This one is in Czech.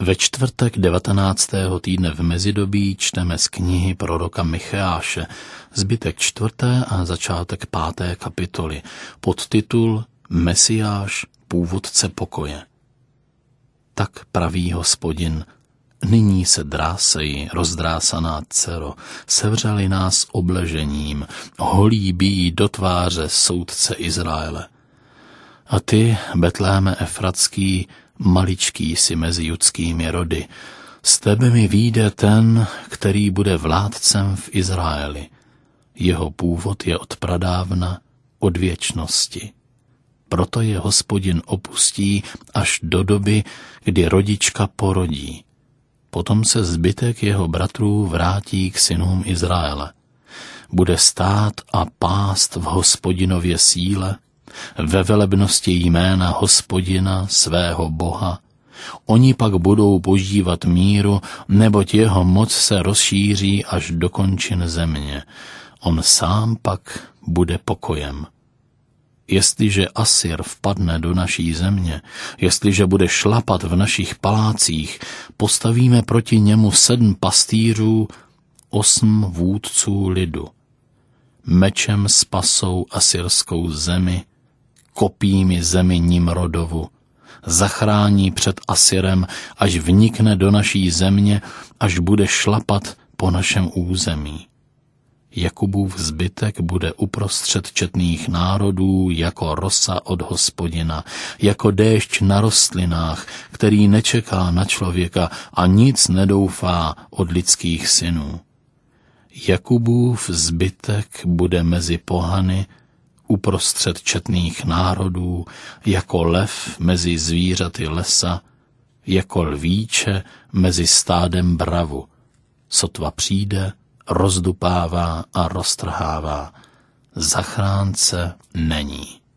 Ve čtvrtek 19. týdne v mezidobí čteme z knihy proroka Micheáše zbytek 4. a začátek 5. kapitoly, podtitul Mesiáš, původce pokoje. Tak praví Hospodin: nyní se drásej, rozdrásaná dcero, sevřeli nás obležením, holí bijí do tváře soudce Izraele. A ty, Betléme Efratský, maličký si mezi judskými rody, z tebe mi vyjde ten, který bude vládcem v Izraeli. Jeho původ je od pradávna, od věčnosti. Proto je Hospodin opustí až do doby, kdy rodička porodí. Potom se zbytek jeho bratrů vrátí k synům Izraele. Bude stát a pást v Hospodinově síle, ve velebnosti jména Hospodina, svého Boha. Oni pak budou požívat míru, neboť jeho moc se rozšíří až do končin země. On sám pak bude pokojem. Jestliže Asyr vpadne do naší země, jestliže bude šlapat v našich palácích, postavíme proti němu 7 pastýřů, 8 vůdců lidu. Mečem spasou asyrskou zemi, kopími zemi Nimrodovu. Zachrání před Asyrem, až vnikne do naší země, až bude šlapat po našem území. Jakubův zbytek bude uprostřed četných národů jako rosa od Hospodina, jako déšť na rostlinách, který nečeká na člověka a nic nedoufá od lidských synů. Jakubův zbytek bude mezi pohany, uprostřed četných národů, jako lev mezi zvířaty lesa, jako lvíče mezi stádem bravu. Sotva přijde, rozdupává a roztrhává. Zachránce není.